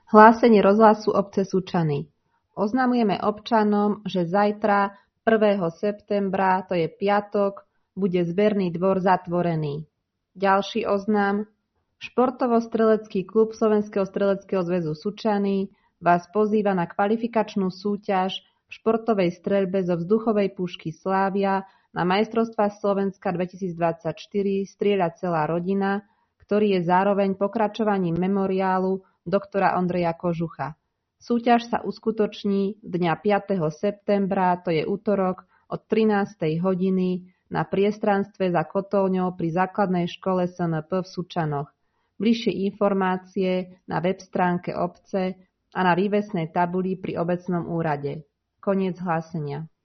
Hlásenie rozhlasu obce Sučany. Oznamujeme občanom, že zajtra 1. septembra, to je piatok, bude zberný dvor zatvorený. Ďalší oznam. Športovo-strelecký klub Slovenského streleckého zväzu Sučany vás pozýva na kvalifikačnú súťaž v športovej streľbe zo vzduchovej pušky Slávia na majstrovstvá Slovenska 2024 Strieľa celá rodina, ktorý je zároveň pokračovaním memoriálu doktora Ondreja Kožucha. Súťaž sa uskutoční dňa 5. septembra, to je utorok, od 13. hodiny na priestranstve za kotolňou pri základnej škole SNP v Sučanoch. Bližšie informácie na web stránke obce a na vývesnej tabuli pri obecnom úrade. Koniec hlásenia.